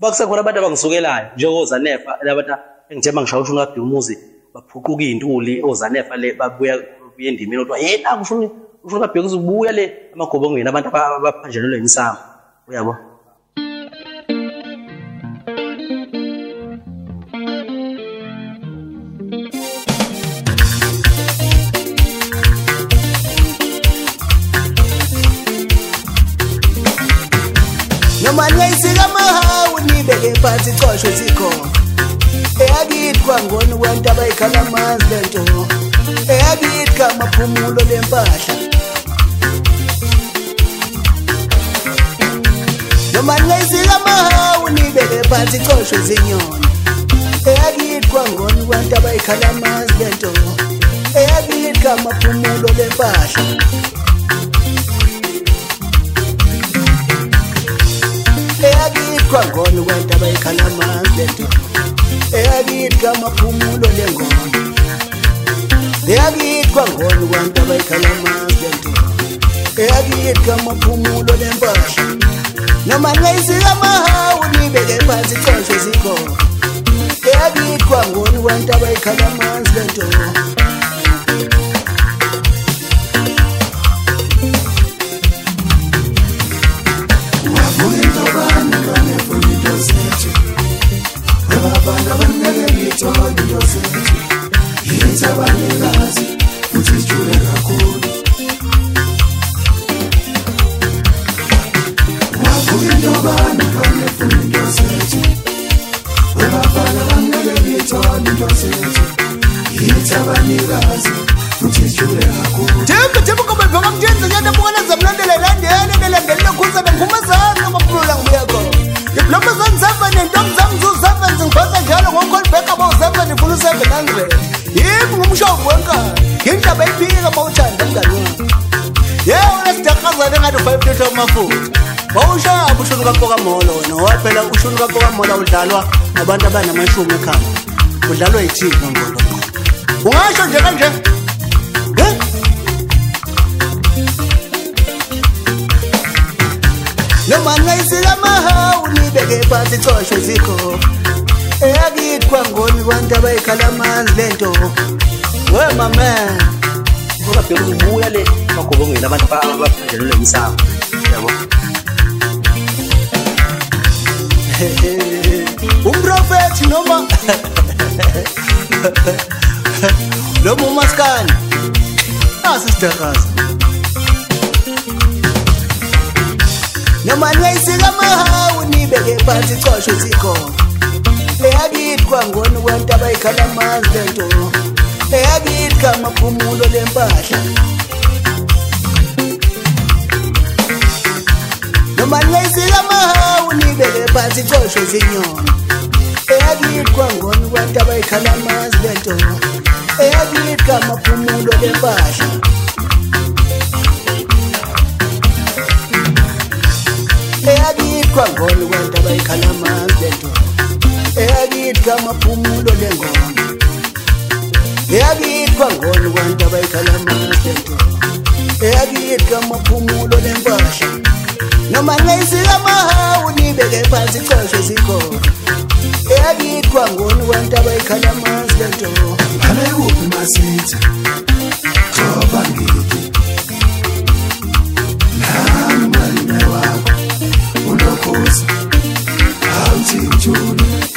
bakusekhona abantu abangisukelayo njengoZanefa labantu engithemba ngishaya usho ngaphi umuzi baphuquka izintuli oZanefa le babuya endimeni ukuthi hey nakusho ngaphi kuzobuya le amagobongweni abantu abaphanjelelwe imisamo uyabo. Nomanye isika mahawu nibeke phansi coshwe sikhona eyakithwa ngoni wento abayikhala amanzi lento eyakithwa amaphumulo lempahla nomanye isika mahawu nibeke phansi coshwe zinyoni eyakithwa ngoni wento abayikhala amanzi lento eyakithwa amaphumulo lempahla eyakithwa ngoni wento abayikhala amanzi lento eyakithwa amaphumulo lengoma eyakithwa ngoni wento abayikhala amanzi lento eyakithwa amaphumulo lempahla noma ngayisika mahawu nibeke phansi coshwe zikhona eyakithwa ngoni wento abayikhala amanzi lento bawushaya ushunu kaMpokamolo wena waphela ushunu kaMpokamolo udlalwa abantu abanamashumi ekhaya udlalwa yithini ngoba ungasho nje kanje noma ngayisika mahawu nibeke phansi coshwe zikho eyakithwa ngoni abantu abayikhala amanzi lento we mama ngoba phela ubuya le amagobongweni abantu abaphanjelelwe imisamo yabo. Umprofethi noma noma umaskani asistakaza noma ngayisika mahawu nibeke phansi coshwe zikhona eyakithwa ngoni wento abayikhala amanzi lento eyakithwa amaphumulo lempahla noma ngayisika mahawu nibeke phansi coshwe zinyoni eyakithwa ngoni wento abayikhala amanzi lento eyakithwa amaphumulo lempahla eyakithwa ngoni wento abayikhala amanzi lento eyakithwa amaphumulo lengoma eyakithwa ngoni wento abayikhala amanzi lento eyakithwa amaphumulo lempahla noma ngayisika mahawu nibeke phansi coshwe zikhona eyakithwa ngoni wento abayikhala amanzi lento Hale uphi masithi Joba ngiki Nami wakho Ulokhoza Awuthi njulu